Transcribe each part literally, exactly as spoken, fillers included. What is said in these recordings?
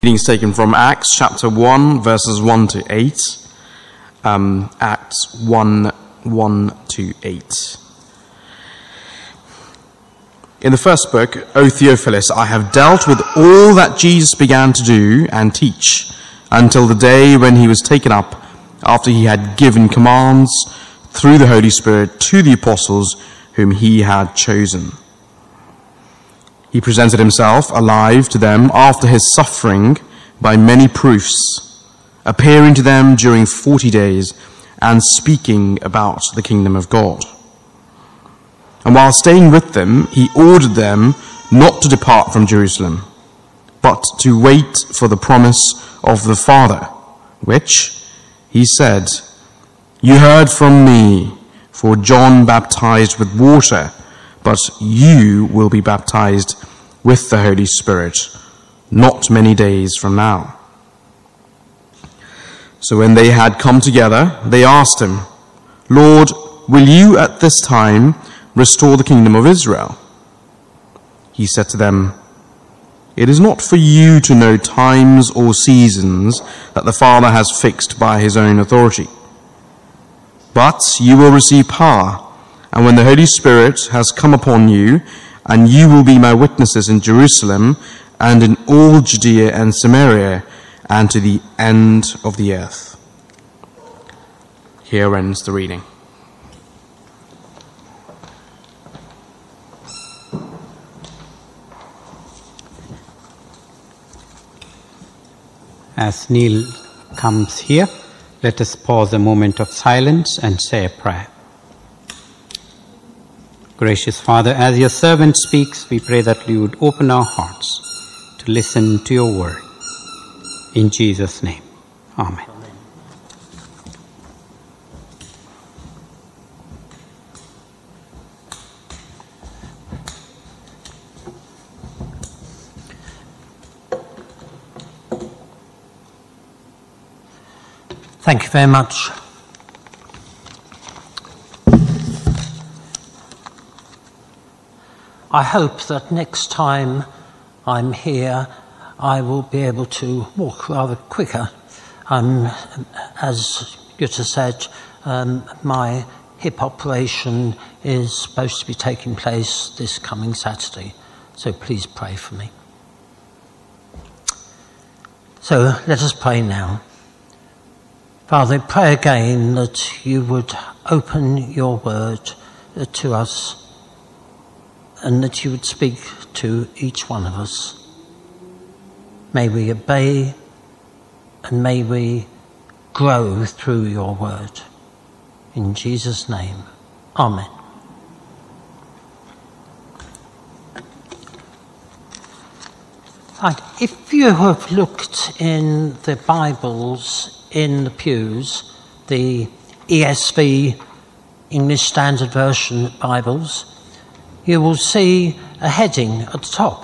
Reading is taken from Acts chapter one, verses one to eight. Um, Acts one, one to eight. In the first book, O Theophilus, I have dealt with all that Jesus began to do and teach until the day when he was taken up, after he had given commands through the Holy Spirit to the apostles whom he had chosen. He presented himself alive to them after his suffering by many proofs, appearing to them during forty days and speaking about the kingdom of God. And while staying with them, he ordered them not to depart from Jerusalem, but to wait for the promise of the Father, which, he said, "You heard from me, for John baptized with water, but you will be baptized with the Holy Spirit not many days from now." So when they had come together, they asked him, "Lord, will you at this time restore the kingdom of Israel?" He said to them, "It is not for you to know times or seasons that the Father has fixed by his own authority. But you will receive power, and when the Holy Spirit has come upon you, and you will be my witnesses in Jerusalem and in all Judea and Samaria and to the end of the earth." Here ends the reading. As Neil comes here, let us pause a moment of silence and say a prayer. Gracious Father, as your servant speaks, we pray that you would open our hearts to listen to your word. In Jesus' name, amen. Thank you very much. I hope that next time I'm here, I will be able to walk rather quicker. Um, as Jutta said, um, my hip operation is supposed to be taking place this coming Saturday, so please pray for me. So let us pray now. Father, I pray again that you would open your word to us and that you would speak to each one of us. May we obey and may we grow through your word. In Jesus' name, amen. Right. If you have looked in the Bibles in the pews, the E S V, English Standard Version Bibles, you will see a heading at the top: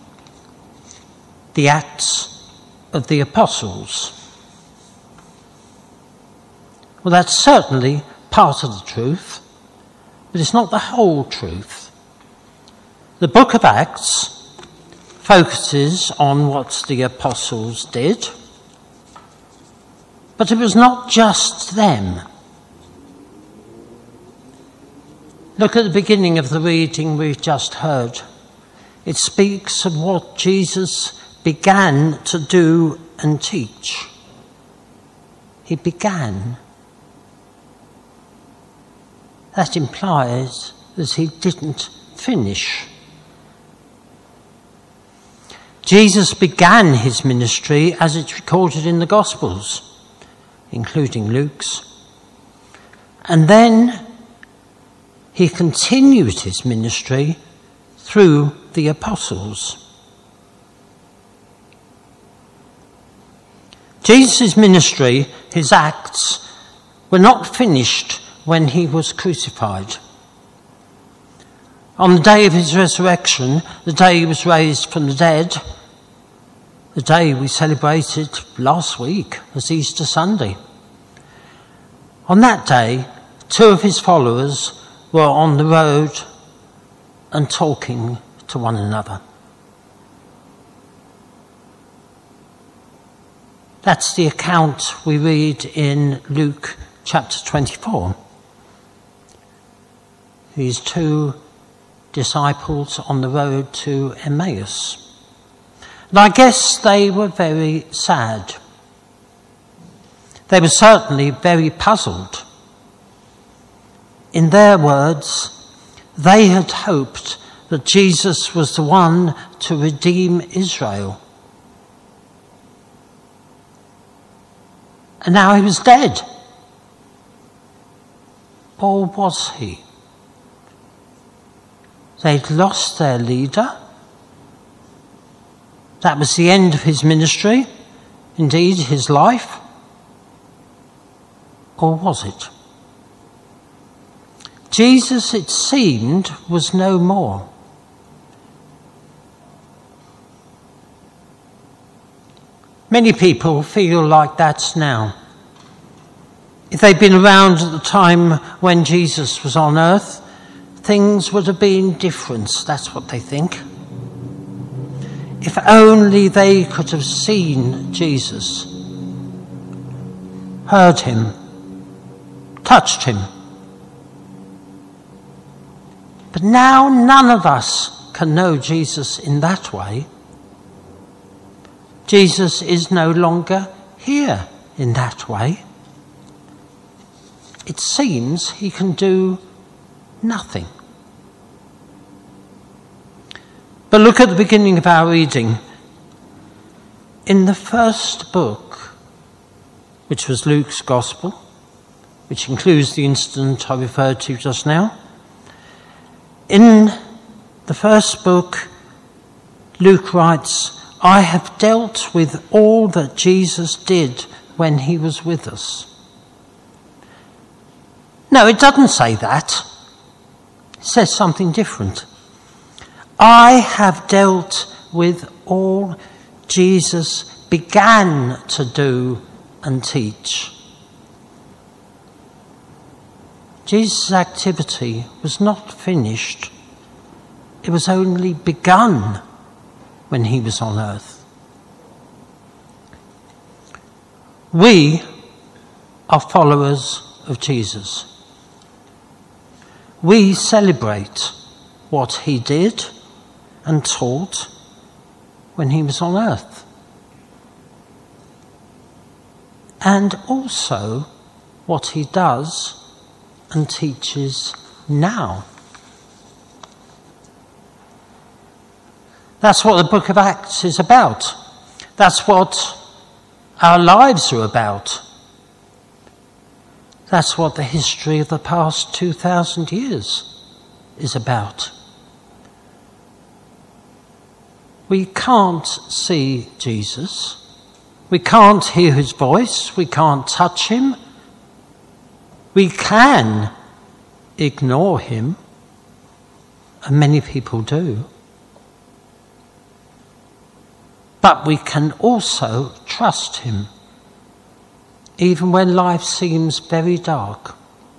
The Acts of the Apostles. Well, that's certainly part of the truth, but it's not the whole truth. The book of Acts focuses on what the apostles did, but it was not just them. Look at the beginning of the reading we've just heard. It speaks of what Jesus began to do and teach. He began. That implies that he didn't finish. Jesus began his ministry as it's recorded in the Gospels, including Luke's. And then he continued his ministry through the apostles. Jesus' ministry, his acts, were not finished when he was crucified. On the day of his resurrection, the day he was raised from the dead, the day we celebrated last week as Easter Sunday. On that day, two of his followers were on the road and talking to one another. That's the account we read in Luke chapter twenty-four. These two disciples on the road to Emmaus. And I guess they were very sad. They were certainly very puzzled. In their words, they had hoped that Jesus was the one to redeem Israel. And now he was dead. Or was he? They'd lost their leader. That was the end of his ministry, indeed his life. Or was it? Jesus, it seemed, was no more. Many people feel like that now. If they'd been around at the time when Jesus was on earth, things would have been different. That's what they think. If only they could have seen Jesus, heard him, touched him. But now none of us can know Jesus in that way. Jesus is no longer here in that way. It seems he can do nothing. But look at the beginning of our reading. In the first book, which was Luke's Gospel, which includes the incident I referred to just now, in the first book, Luke writes, I have dealt with all that Jesus did when he was with us. No, it doesn't say that. It says something different. I have dealt with all Jesus began to do and teach. Jesus' activity was not finished. It was only begun when he was on earth. We are followers of Jesus. We celebrate what he did and taught when he was on earth. And also what he does and teaches now. That's what the book of Acts is about. That's what our lives are about. That's what the history of the past two thousand years is about. We can't see Jesus. We can't hear his voice. We can't touch him. We can ignore him, and many people do. But we can also trust him, even when life seems very dark.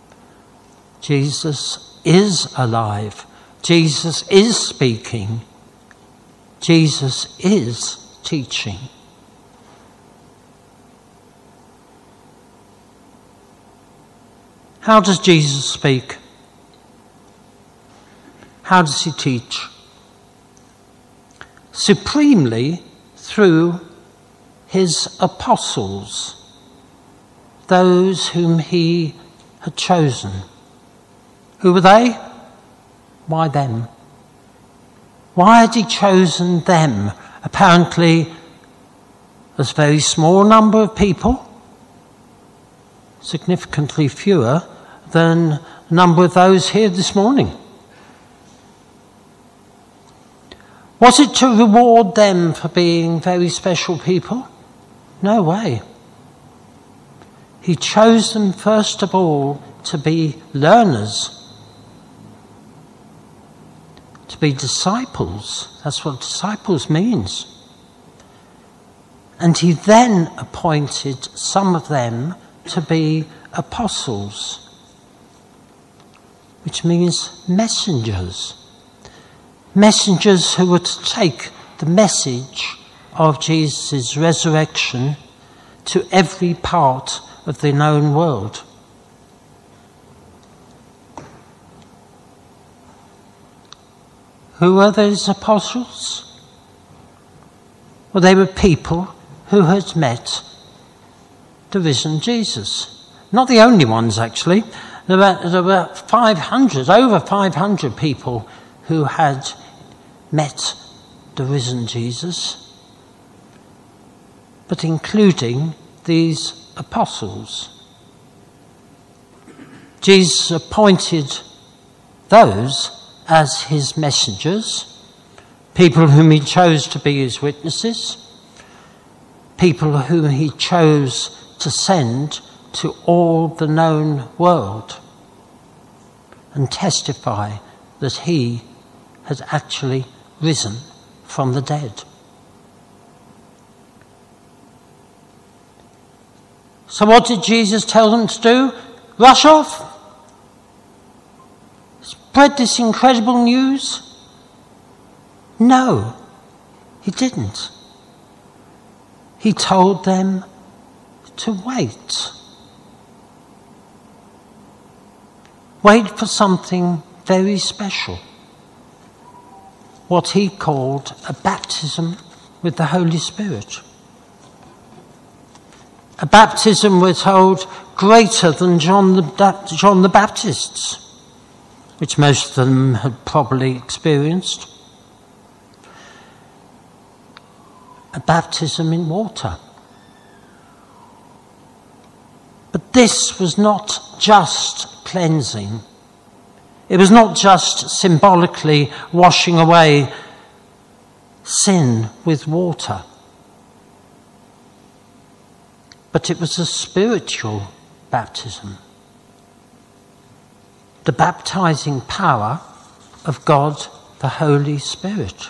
Jesus is alive. Jesus is speaking. Jesus is teaching. How does Jesus speak? How does he teach? Supremely through his apostles, those whom he had chosen. Who were they? Why them? Why had he chosen them? Apparently, a very small number of people, significantly fewer than the number of those here this morning. Was it to reward them for being very special people? No way. He chose them first of all to be learners, to be disciples. That's what disciples means. And he then appointed some of them to be apostles, which means messengers. Messengers who were to take the message of Jesus' resurrection to every part of the known world. Who were those apostles? Well, they were people who had met the risen Jesus. Not the only ones, actually. There were, there were five hundred, over five hundred people who had met the risen Jesus, but including these apostles. Jesus appointed those as his messengers, people whom he chose to be his witnesses, people whom he chose to send to all the known world and testify that he had actually risen from the dead. So what did Jesus tell them to do? Rush off? Spread this incredible news? No, he didn't. He told them to wait. Wait for something very special. What he called a baptism with the Holy Spirit. A baptism, we're told, greater than John the, John the Baptist's, which most of them had probably experienced. A baptism in water. But this was not just cleansing. It was not just symbolically washing away sin with water. But it was a spiritual baptism. The baptizing power of God, the Holy Spirit.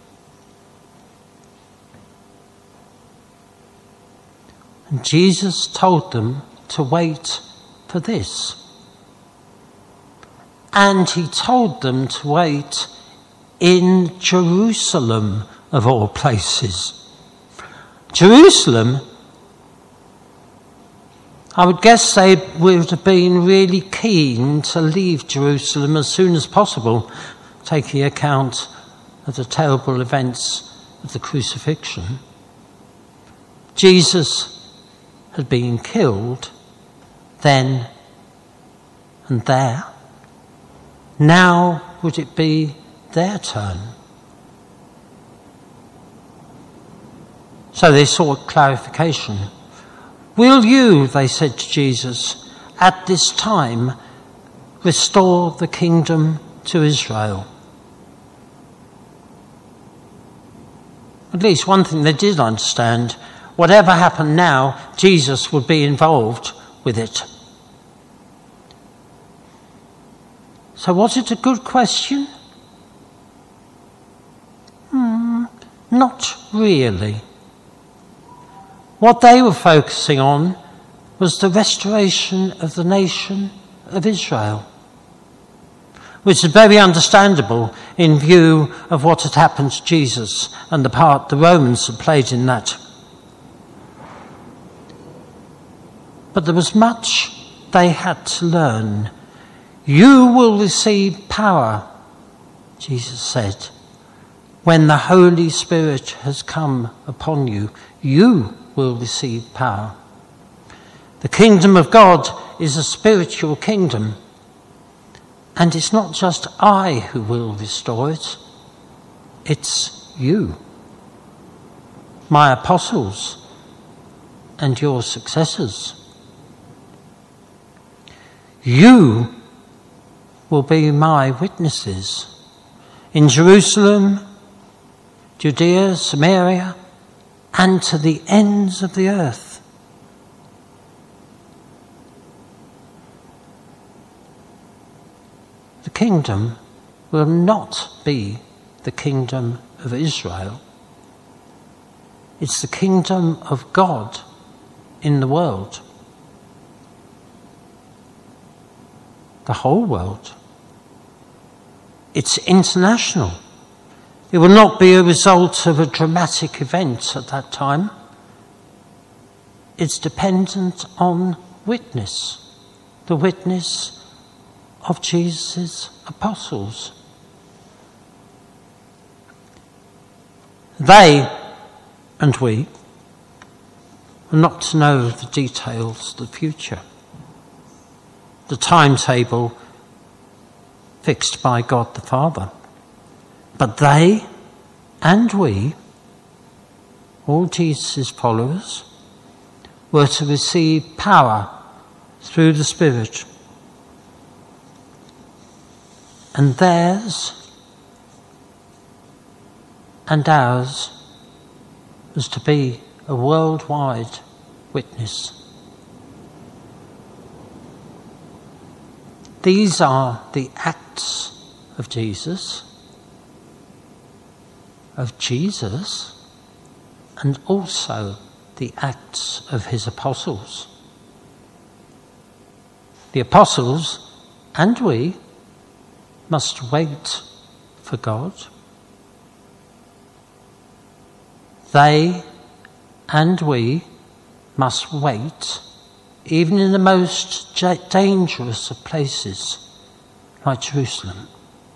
And Jesus told them to wait for this. And he told them to wait in Jerusalem, of all places. Jerusalem, I would guess they would have been really keen to leave Jerusalem as soon as possible, taking account of the terrible events of the crucifixion. Jesus had been killed then and there. Now would it be their turn? So they sought clarification. Will you, they said to Jesus, at this time restore the kingdom to Israel? At least one thing they did understand, whatever happened now, Jesus would be involved with it. So was it a good question? Hmm, not really. What they were focusing on was the restoration of the nation of Israel, which is very understandable in view of what had happened to Jesus and the part the Romans had played in that. But there was much they had to learn. You will receive power, Jesus said, when the Holy Spirit has come upon you. You will receive power. The kingdom of God is a spiritual kingdom. And it's not just I who will restore it. It's you, my apostles, and your successors. You will be my witnesses in Jerusalem, Judea, Samaria, and to the ends of the earth. The kingdom will not be the kingdom of Israel. It's the kingdom of God in the world. The whole world. It's international. It will not be a result of a dramatic event at that time. is dependent on witness, the witness of Jesus' apostles. They and we are not to know the details of the future, the timetable fixed by God the Father. But they and we, all Jesus' followers, were to receive power through the Spirit. And theirs and ours was to be a worldwide witness. These are the acts of Jesus, of Jesus, and also the acts of his apostles. The apostles and we must wait for God. They and we must wait even in the most dangerous of places, like Jerusalem.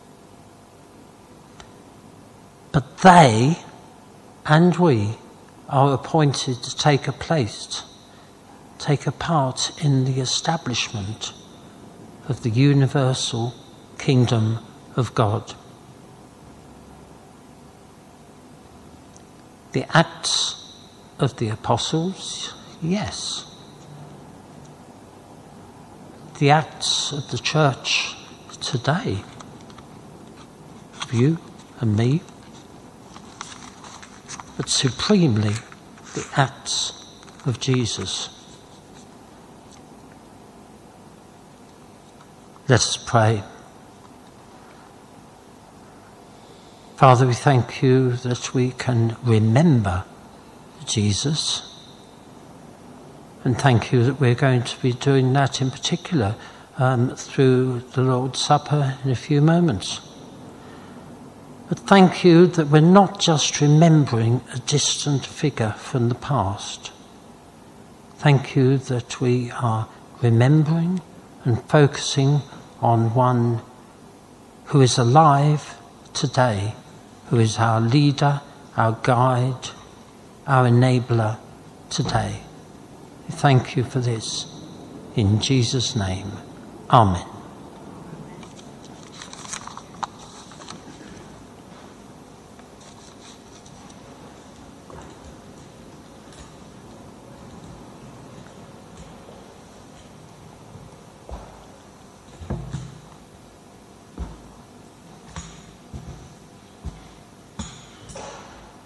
But they and we are appointed to take a place, take a part in the establishment of the universal kingdom of God. The Acts of the Apostles, yes. The Acts of the Church today, of you and me, but supremely the Acts of Jesus. Let us pray. Father, we thank you that we can remember Jesus, and thank you that we're going to be doing that in particular um, through the Lord's Supper in a few moments. But thank you that we're not just remembering a distant figure from the past. Thank you that we are remembering and focusing on one who is alive today, who is our leader, our guide, our enabler today. Thank you for this. In Jesus' name, amen.